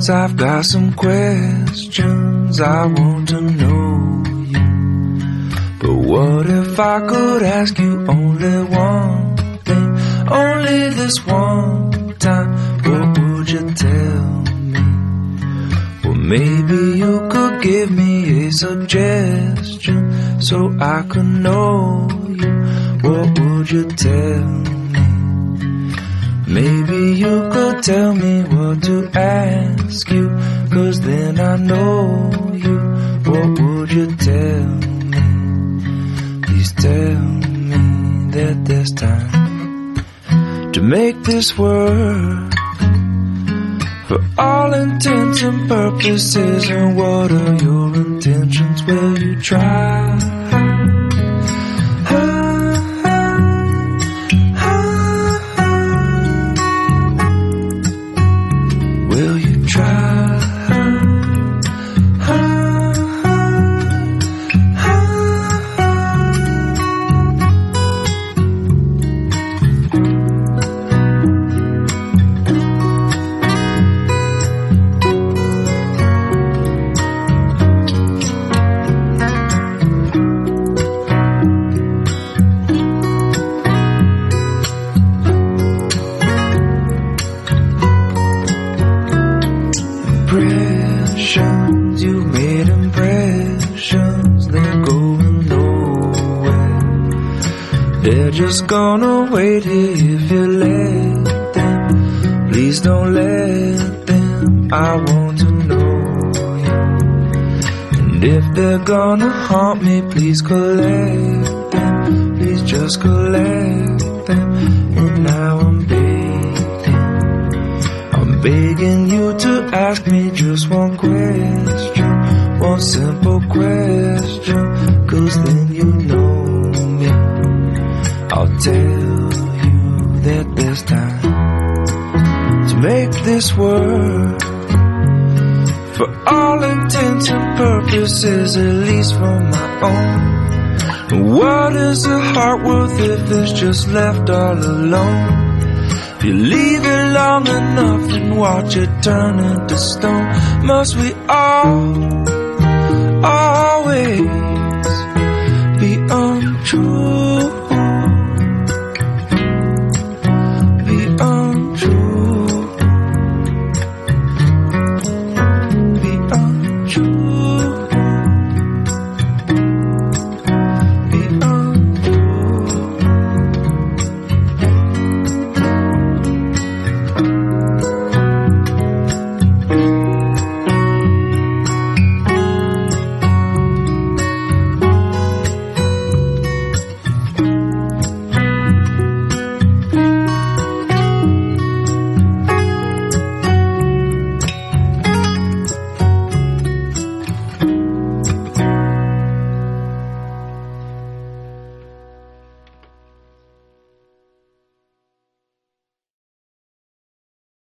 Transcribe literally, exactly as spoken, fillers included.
'cause I've got some questions I want to know you. But what if I could ask you only one thing, only this one time? What would you tell me? Well, maybe you could give me a suggestion so I could know you. What would you tell me? Maybe you could tell me what to ask you, 'cause then I know you. What would you tell me? Please tell me that there's time to make this work for all intents and purposes. And what are your intentions? Will you try? Will you try? Impressions, you made impressions, they're going nowhere. They're just gonna wait here if you let them. Please don't let them, I want to know you. And if they're gonna haunt me, please collect them. Please just collect them. And now I'm begging, I'm begging you to ask me just one question, one simple question, 'cause then you know me. I'll tell you that there's time to make this work for all intents and purposes, at least for my own. What is a heart worth if it's just left all alone? If you leave it long enough and watch it turn into stone, must we all, all